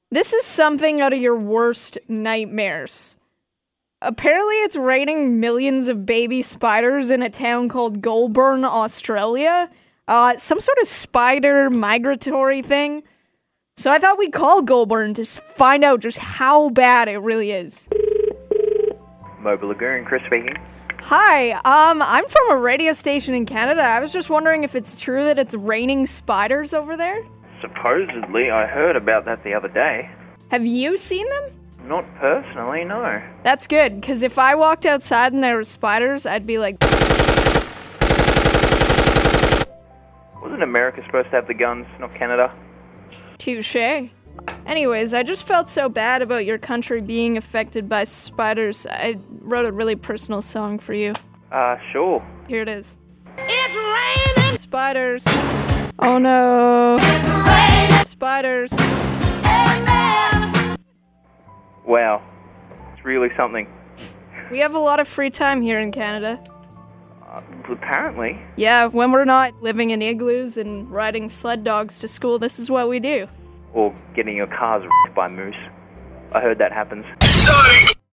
This is something out of your worst nightmares. Apparently it's raining millions of baby spiders in a town called Goulburn, Australia. Some sort of spider migratory thing. So I thought we'd call Goulburn to find out just how bad it really is. Mobile Lagoon, Chris speaking. Hi, I'm from a radio station in Canada. I was just wondering if it's true that it's raining spiders over there? Supposedly, I heard about that the other day. Have you seen them? Not personally, no. That's good, because if I walked outside and there were spiders, I'd be like... Wasn't America supposed to have the guns, not Canada? Touché. Anyways, I just felt so bad about your country being affected by spiders. I wrote a really personal song for you. Sure. Here it is. It's raining! Spiders. Oh no. It's raining! Spiders. Amen! Wow. It's really something. We have a lot of free time here in Canada. Apparently. Yeah, when we're not living in igloos and riding sled dogs to school, this is what we do. Or getting your cars by moose. I heard that happens.